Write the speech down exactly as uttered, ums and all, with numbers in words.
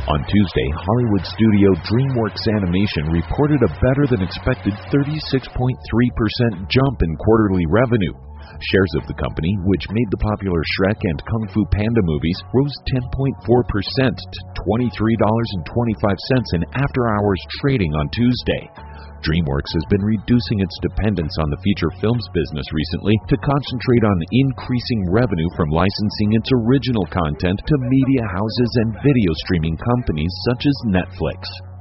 On Tuesday, Hollywood studio DreamWorks Animation reported a better-than-expected thirty-six point three percent jump in quarterly revenue. Shares of the company, which made the popular Shrek and Kung Fu Panda movies, rose ten point four percent to twenty-three dollars and twenty-five cents in after-hours trading on Tuesday. DreamWorks has been reducing its dependence on the feature films business recently to concentrate on increasing revenue from licensing its original content to media houses and video streaming companies such as Netflix.